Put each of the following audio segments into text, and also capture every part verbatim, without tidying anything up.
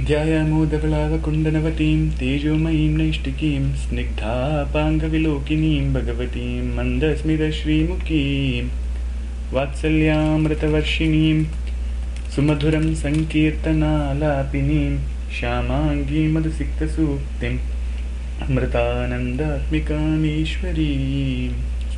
ध्यायामोदवलावकुण्डनवतीं तेजोमयीं नैष्टिकीं स्निग्धापाङ्गविलोकिनीं भगवतीं मन्दस्मितश्रीमुखीं वात्सल्यामृतवर्षिणीं सुमधुरं सङ्कीर्तनालापिनीं श्यामाङ्गीं मधुसिक्तसूक्तिम् अमृतानन्दात्मिकामीश्वरीम्.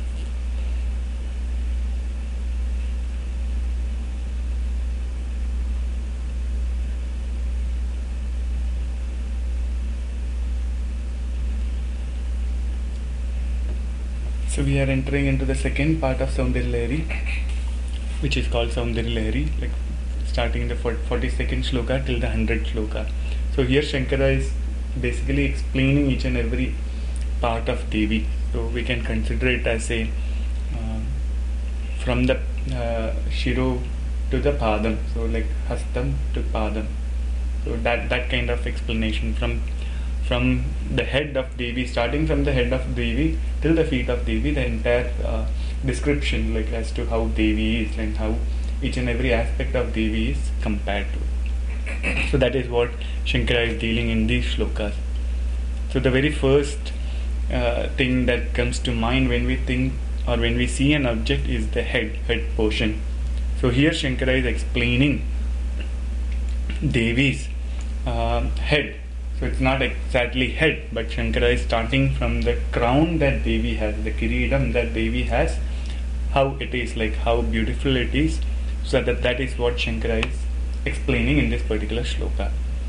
So we are entering into the second part of Saundarya Lahari, which is called Saundarya Lahari, like starting in the forty-second shloka till the hundredth shloka. So here Shankara is basically explaining each and every part of Devi. So we can consider it as a uh, from the uh, Shiro to the Padam, so like Hastam to Padam. So that that kind of explanation from from the head of Devi, starting from the head of Devi till the feet of Devi, the entire uh, description, like as to how Devi is and how each and every aspect of Devi is compared to. So that is what Shankara is dealing in these shlokas. So the very first uh, thing that comes to mind when we think or when we see an object is the head, head portion. So here Shankara is explaining Devi's uh, head. So it's not exactly head, but Shankara is starting from the crown that Devi has, the kiridam that Devi has, how it is, like how beautiful it is. So that that is what Shankara is explaining in this particular shloka.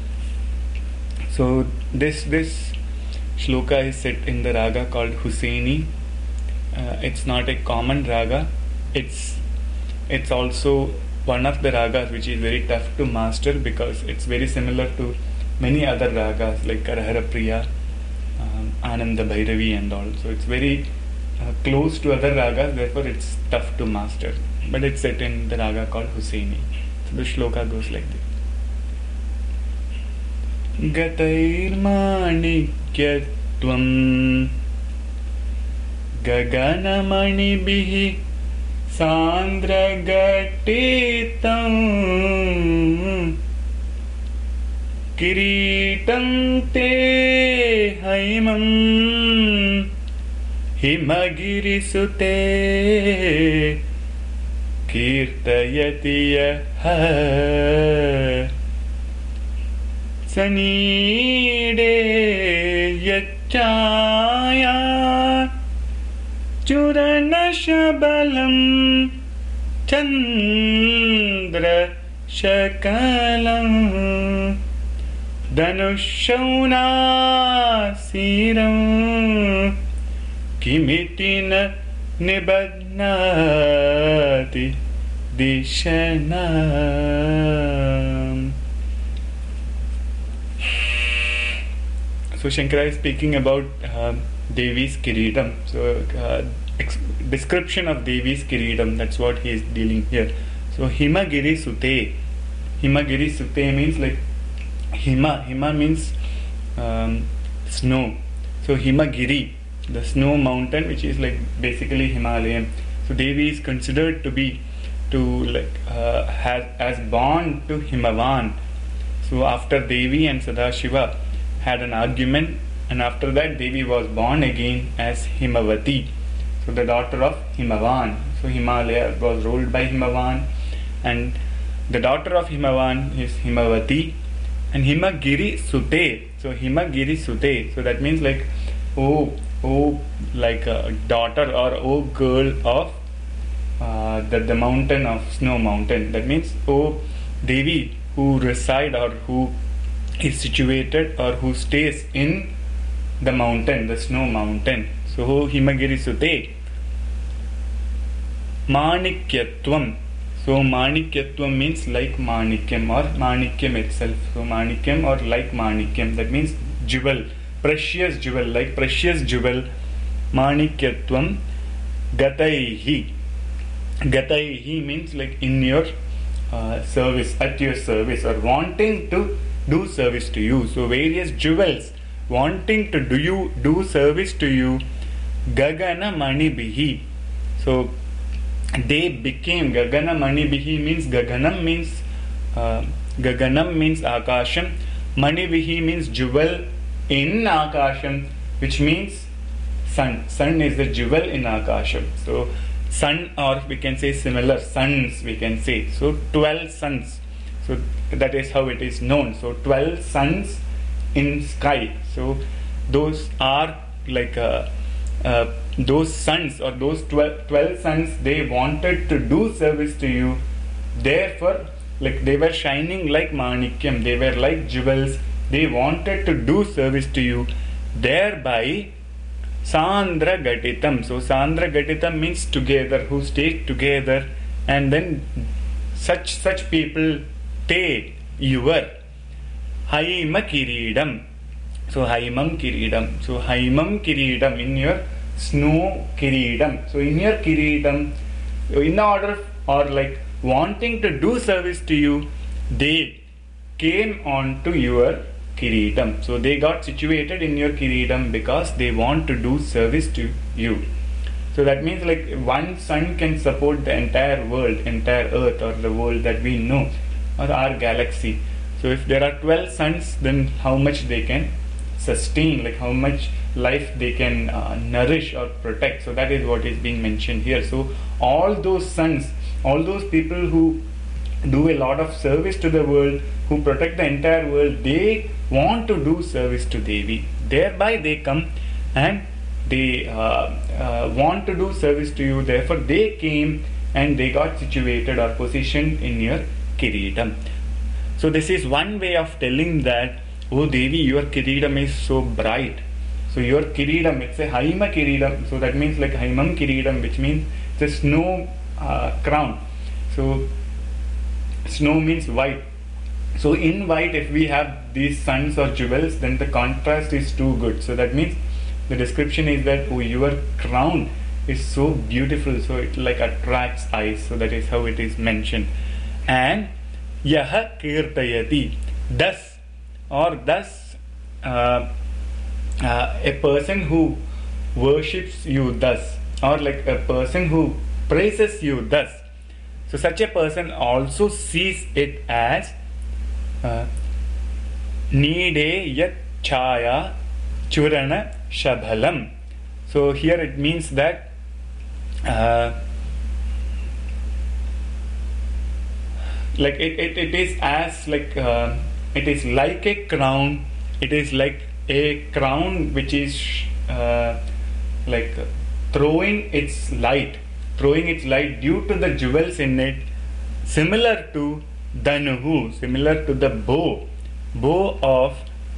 So this this shloka is set in the raga called Husaini. Uh, it's not a common raga. It's it's also one of the ragas which is very tough to master because it's very similar to many other ragas like Karahara Priya, um, Ananda Bhairavi and all. So it's very uh, close to other ragas, therefore it's tough to master. But it's set in the raga called Husaini. So the shloka goes like this. Gatair manikyatvam gaganamani bihi sandra gatitam Kiritam te haimam himagiri sute kirtayati yaha sanide yachaya churana shabalam chandra shakalam Dhanushaunaasiram Kimitina Nibadnati Dishanam. So Shankara is speaking about uh, Devi's Kiridam. So uh, ex- description of Devi's Kiridam, that's what he is dealing here. So Himagiri Sute. Himagiri Sute means like Hima, Hima means um, snow. So Himagiri, the snow mountain, which is like basically Himalayan. So Devi is considered to be to like uh, has as born to Himavan. So after Devi and Sadashiva had an argument, and after that Devi was born again as Himavati. So the daughter of Himavan. So Himalaya was ruled by Himavan, and the daughter of Himavan is Himavati. And Himagiri Sute. So Himagiri Sute. So that means like, oh, oh, like a daughter or oh girl of uh, the, the mountain of snow mountain. That means oh Devi who reside or who is situated or who stays in the mountain, the snow mountain. So oh Himagiri Sute. Manikyatvam. So Manikyatvam means like Manikyam or Manikyam itself. So Manikyam or like Manikyam. That means jewel, precious jewel, like precious jewel. Manikyatvam Gataihi. Gataihi means like in your uh, service, at your service, or wanting to do service to you. So various jewels wanting to do you do service to you. Gagana Mani Bihi. So they became Gagana Mani Bihi means Gaganam means uh, Gaganam means Akasham, Manivihi means jewel in Akasham, which means sun. Sun is the jewel in Akasham. So sun, or we can say similar suns, we can say. So twelve suns. So that is how it is known. So twelve suns in sky. So those are like uh, uh, those suns, or those twelve, twelve suns, they wanted to do service to you. Therefore, like they were shining like Manikyam, they were like jewels, they wanted to do service to you. Thereby, Sandra Gatitam. So Sandra Gatitam means together, who stayed together, and then such such people te your Haima Kiridam. So Haimam Kiridam. So Haimam Kiridam, in your snow Kiridam. So in your Kiridam, in order, or like wanting to do service to you, they came on to your Kiridam. So they got situated in your Kiridam because they want to do service to you. So that means like one sun can support the entire world, entire earth, or the world that we know, or our galaxy. So if there are twelve suns, then how much they can sustain, like how much life they can uh, nourish or protect. So that is what is being mentioned here. So all those suns, all those people who do a lot of service to the world, who protect the entire world, they want to do service to Devi. Thereby they come and they uh, uh, want to do service to you. Therefore they came and they got situated or positioned in your Kiridam. So this is one way of telling that, oh Devi, your Kiridam is so bright. So your Kiridam, it's a Haima Kiridam. So that means like Haimam Kiridam, which means it's a snow uh, crown. So snow means white. So in white, if we have these suns or jewels, then the contrast is too good. So that means the description is that, oh, your crown is so beautiful, so it like attracts eyes. So that is how it is mentioned. And Yaha Kirtayati, thus, or thus uh, uh, a person who worships you thus, or like a person who praises you thus. So such a person also sees it as uh, Nide Yat Chaya Churana Shabhalam. So here it means that uh, like it, it, it is as like uh, it is like a crown. It is like a crown which is uh, like throwing its light, throwing its light due to the jewels in it, similar to Dhanuhu, similar to the bow, bow of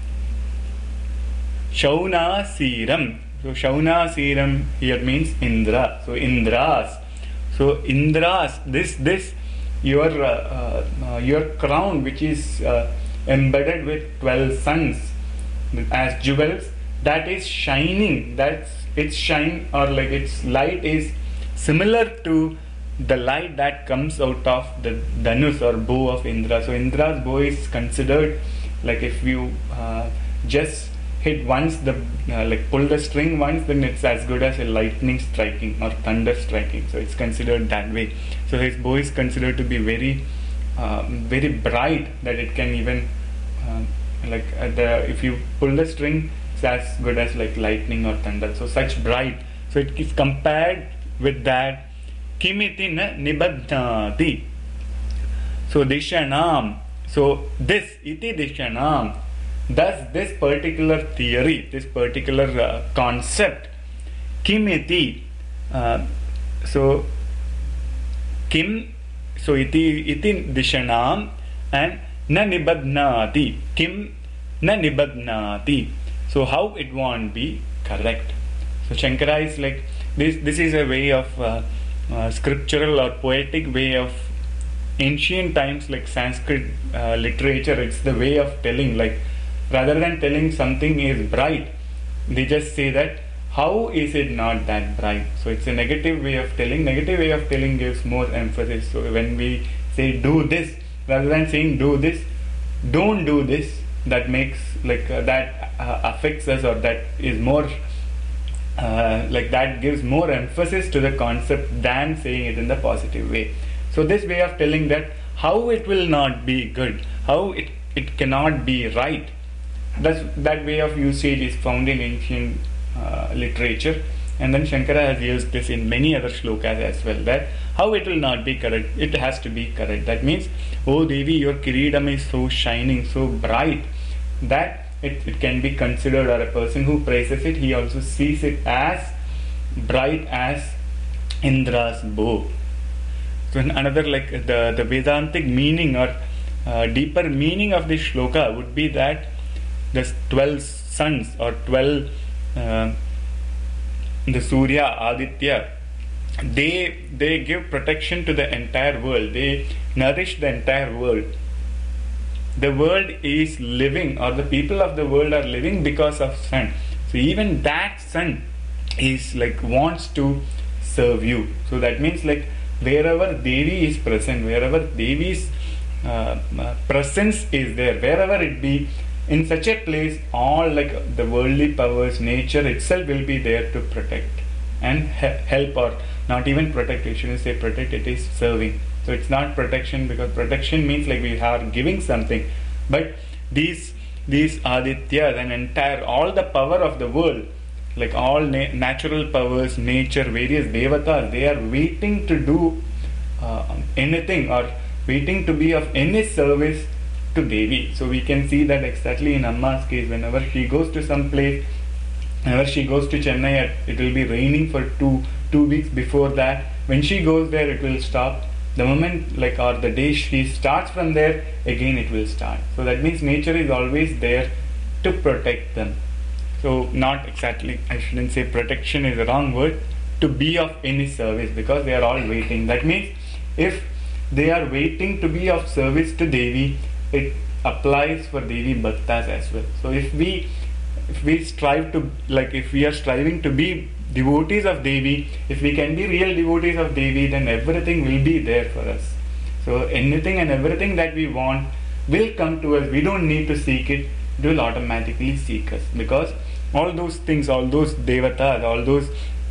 Shaunasiram. So Shaunasiram here means Indra. So Indras. So Indras, this this your uh, uh, your crown, which is uh, embedded with twelve suns as jewels, that is shining. That's its shine, or like its light is similar to the light that comes out of the Dhanus or bow of Indra. So Indra's bow is considered like if you uh, just hit once, the uh, like pull the string once, then it's as good as a lightning striking or thunder striking. So it's considered that way. So his bow is considered to be very uh, very bright, that it can even uh, like uh, the if you pull the string, it's as good as like lightning or thunder. So such bright. So it is compared with that. Kimiti na nibadnati. So dishanam. So this iti dishanam. Thus this particular theory, this particular uh, concept, kimiti. Uh, so kim. So iti iti dishanam and na nibadnati. Kim na nibadnati. So how it won't be correct. So Shankara is like this. This is a way of uh, uh, scriptural or poetic way of ancient times, like Sanskrit uh, literature. It's the way of telling, like rather than telling something is bright, they just say that how is it not that bright. So it's a negative way of telling. Negative way of telling gives more emphasis. So when we say do this, rather than saying do this, don't do this, that makes like uh, that uh, affects us, or that is more uh, like that gives more emphasis to the concept than saying it in the positive way. So this way of telling that how it will not be good, how it it cannot be right. That's, that way of usage is found in ancient uh, literature, and then Shankara has used this in many other shlokas as well, that how it will not be correct, it has to be correct. That means, oh Devi, your kiridam is so shining, so bright, that it, it can be considered, or a person who praises it, he also sees it as bright as Indra's bow. So another, like the, the Vedantic meaning or uh, deeper meaning of this shloka would be that the twelve suns or twelve uh, the Surya, Aditya, they they give protection to the entire world. They nourish the entire world. The world is living, or the people of the world are living because of sun. So even that sun is like wants to serve you. So that means, like wherever Devi is present, wherever Devi's uh, uh, presence is there, wherever it be, in such a place, all like the worldly powers, nature itself will be there to protect and he- help, or not even protect. We shouldn't say protect, it is serving. So it's not protection, because protection means like we are giving something. But these these Adityas and entire, all the power of the world, like all na- natural powers, nature, various devatas, they are waiting to do uh, anything, or waiting to be of any service to Devi. So we can see that exactly in Amma's case. Whenever she goes to some place, whenever she goes to Chennai, it will be raining for two two weeks before that. When she goes there, it will stop. The moment, like, or the day she starts from there, again it will start. So that means nature is always there to protect them. So not exactly, I shouldn't say protection is the wrong word, to be of any service, because they are all waiting. That means if they are waiting to be of service to Devi, it applies for Devi Bhaktas as well. So if we if we strive to, like if we are striving to be devotees of Devi, if we can be real devotees of Devi, then everything will be there for us. So anything and everything that we want will come to us. We don't need to seek it, it will automatically seek us, because all those things, all those devatas, all those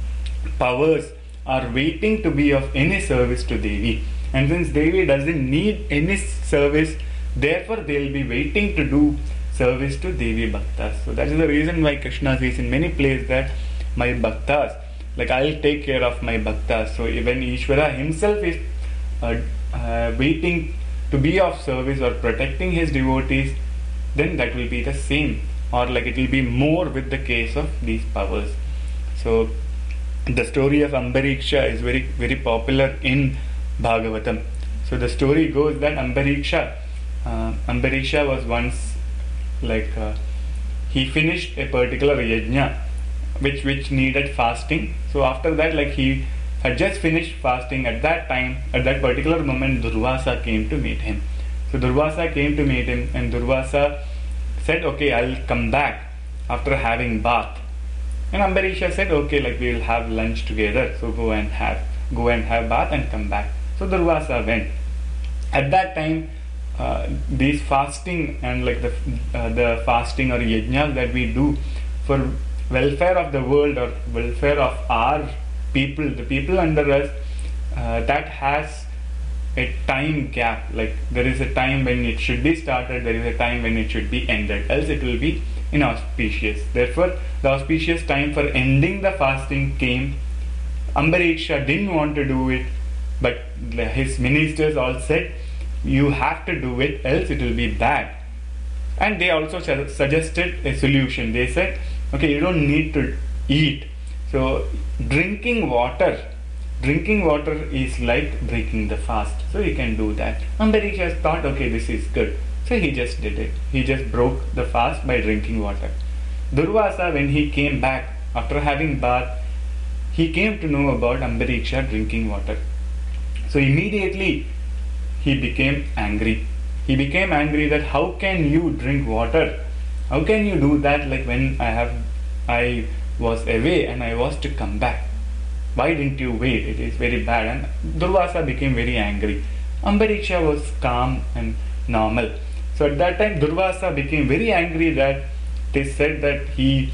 powers are waiting to be of any service to Devi. And since Devi doesn't need any service, therefore they will be waiting to do service to Devi Bhaktas. So that is the reason why Krishna says in many places that my Bhaktas, like I'll take care of my Bhaktas. So when Ishvara himself is uh, uh, waiting to be of service or protecting his devotees, then that will be the same, or like it will be more with the case of these powers. So the story of Ambariksha is very very popular in Bhagavatam. So the story goes that Ambariksha uh, Ambariksha was once like uh, he finished a particular yajna which which needed fasting. So after that, like he had just finished fasting. At that time, at that particular moment, Durvasa came to meet him. So Durvasa came to meet him, and Durvasa said, okay, I'll come back after having bath. And Ambariksha said, okay, like we will have lunch together, so go and have go and have bath and come back. So Durvasa went. At that time, uh, these fasting and like the uh, the fasting or yajnas that we do for welfare of the world or welfare of our people, the people under us, uh, that has a time gap. Like there is a time when it should be started, there is a time when it should be ended, else it will be inauspicious. Therefore, the auspicious time for ending the fasting came. Ambariksha didn't want to do it, but his ministers all said, you have to do it, else it will be bad. And they also su- suggested a solution. They said, okay, you don't need to eat. So drinking water, drinking water is like breaking the fast. So you can do that. Ambariksha thought, okay, this is good. So he just did it. He just broke the fast by drinking water. Durvasa, when he came back after having bath, he came to know about Ambariksha drinking water. So immediately he became angry. He became angry that how can you drink water? How can you do that, like when I have I was away and I was to come back? Why didn't you wait? It is very bad. And Durvasa became very angry. Ambariksha was calm and normal. So at that time Durvasa became very angry that they said that he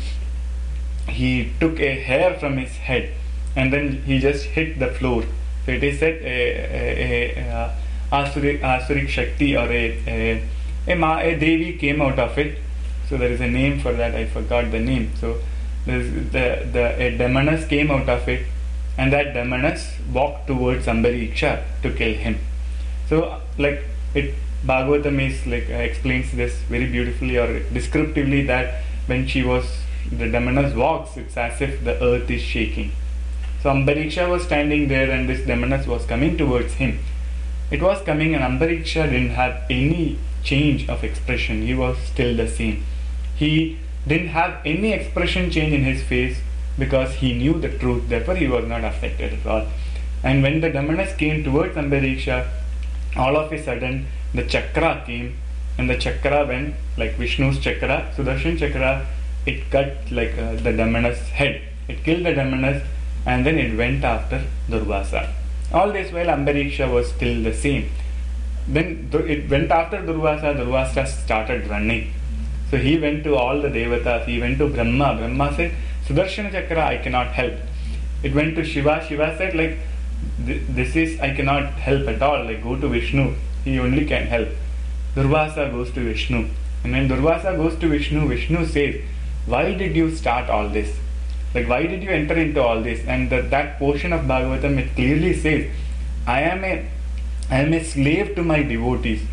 he took a hair from his head and then he just hit the floor. So it is said a, a, a, a Asuric, Asuric Shakti or a, a a, ma- a Devi came out of it. So there is a name for that, I forgot the name. So there's the, the, a demoness came out of it, and that demoness walked towards Ambariksha to kill him. So like it, Bhagavatam is like uh, explains this very beautifully or descriptively, that when she was, the demoness walks, it's as if the earth is shaking. So Ambariksha was standing there and this demoness was coming towards him. It was coming and Ambariksha didn't have any change of expression. He was still the same. He didn't have any expression change in his face because he knew the truth. Therefore he was not affected at all. And when the demoness came towards Ambariksha, all of a sudden the chakra came, and the chakra went like Vishnu's chakra, Sudarshan chakra. It cut like uh, the demoness head. It killed the demoness, and then it went after Durvasa. All this while Ambariksha was still the same. Then it went after Durvasa. Durvasa started running. So he went to all the devatas. He went to Brahma. Brahma said, Sudarshan chakra I cannot help. It went to Shiva. Shiva said, like, this is, I cannot help at all. Like, go to Vishnu. He only can help. Durvasa goes to Vishnu. And when Durvasa goes to Vishnu, Vishnu says, why did you start all this? Like, why did you enter into all this? And the, that portion of Bhagavatam, it clearly says, I am a I am a slave to my devotees.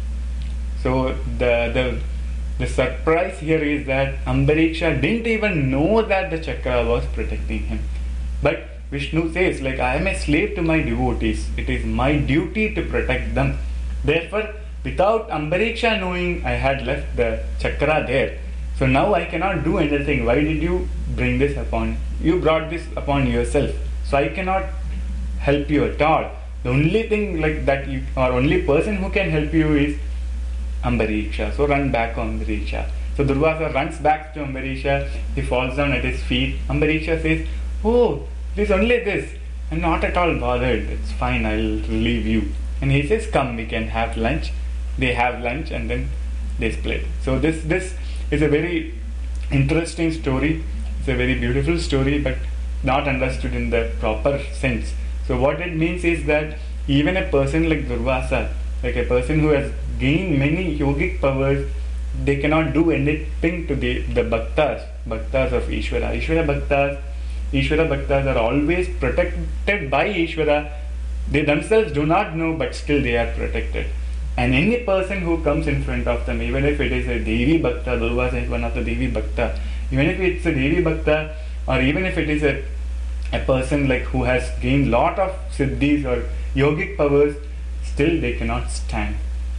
So the the the surprise here is that Ambariksha didn't even know that the chakra was protecting him. But Vishnu says, like, I am a slave to my devotees. It is my duty to protect them. Therefore, without Ambariksha knowing, I had left the chakra there. So now I cannot do anything. Why did you bring this upon? You brought this upon yourself. So I cannot help you at all. The only thing like that you, or only person who can help you is Ambariksha. So run back on Ambariksha. So Durvasa runs back to Ambariksha. He falls down at his feet. Ambariksha says, oh, it is only this. I'm not at all bothered. It's fine. I'll relieve you. And he says, come, we can have lunch. They have lunch and then they split. So this this is a very interesting story. It's a very beautiful story, but not understood in the proper sense. So what it means is that even a person like Durvasa, like a person who has gained many yogic powers, they cannot do anything to the, the bhaktas, bhaktas of Ishvara. Ishvara bhaktas, Ishvara bhaktas are always protected by Ishvara. They themselves do not know, but still they are protected. And any person who comes in front of them, even if it is a Devi Bhakta, Durvasa is one of the Devi Bhakta, even if it's a Devi Bhakta, or even if it is a, a person like who has gained lot of siddhis or yogic powers, still they cannot stand.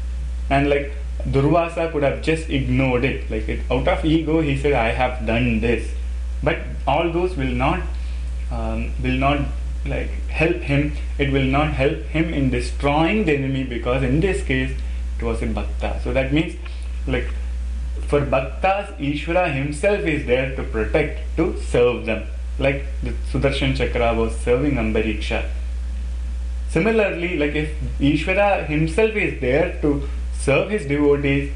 And like Durvasa could have just ignored it, like it, out of ego he said, I have done this. But all those will not, um, will not like help him. It will not help him in destroying the enemy, because in this case it was a bhakta. So that means like for bhaktas, Ishvara himself is there to protect, to serve them, like the Sudarshan chakra was serving Ambariksha. Similarly, like if Ishvara himself is there to serve his devotees,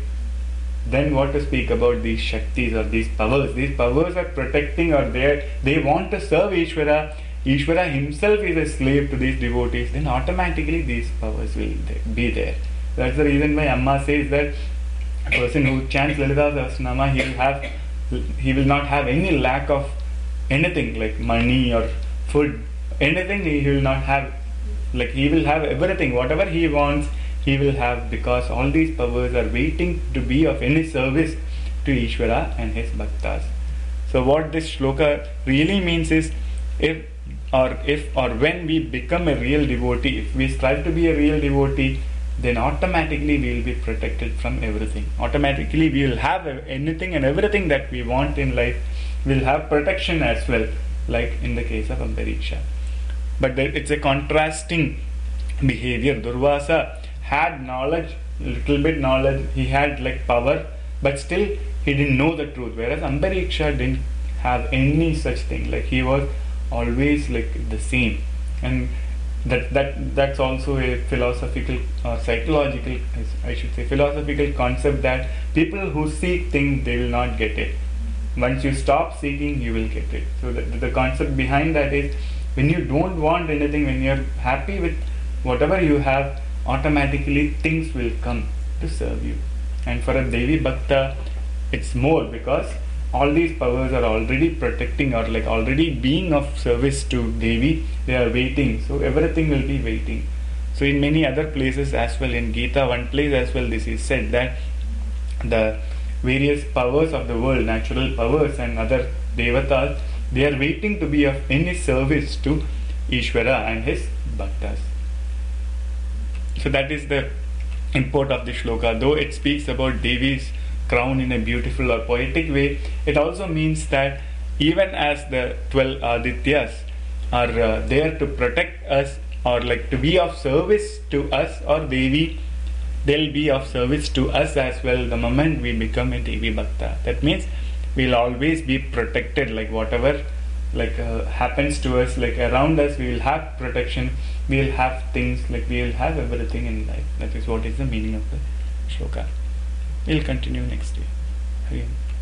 then what to speak about these Shaktis or these powers? These powers are protecting, or they they want to serve Ishvara. Ishvara himself is a slave to these devotees, then automatically these powers will be there. That's the reason why Amma says that a person who chants Lalita Sahasranama, he will have, he will not have any lack of anything like money or food, anything he will not have. Like he will have everything, whatever he wants, he will have, because all these powers are waiting to be of any service to Ishvara and his bhaktas. So what this shloka really means is, if or if or when we become a real devotee, if we strive to be a real devotee, then automatically we will be protected from everything. Automatically we will have anything and everything that we want in life. We will have protection as well, like in the case of Ambariksha. But it's a contrasting behavior. Durvasa had knowledge, little bit knowledge, he had like power, but still he didn't know the truth, whereas Ambariksha didn't have any such thing. Like he was always like the same. And that that that's also a philosophical or psychological, I should say philosophical concept, that people who seek things, they will not get it. Once you stop seeking, you will get it. So the, the concept behind that is, when you don't want anything, when you are happy with whatever you have, automatically things will come to serve you. And for a Devi Bhakta, it's more, because all these powers are already protecting or like already being of service to Devi. They are waiting, so everything will be waiting. So in many other places as well, in Gita, one place as well, this is said that the various powers of the world, natural powers and other devatas, they are waiting to be of any service to Ishvara and his bhaktas. So that is the import of the shloka. Though it speaks about Devi's crown in a beautiful or poetic way, it also means that even as the twelve Adityas are uh, there to protect us or like to be of service to us or Devi, they'll be of service to us as well the moment we become a Devi Bhakta. That means we'll always be protected, like whatever like uh, happens to us, like around us, we will have protection, we will have things, like we will have everything in life. That is what is the meaning of the shloka. We'll continue next week. Again.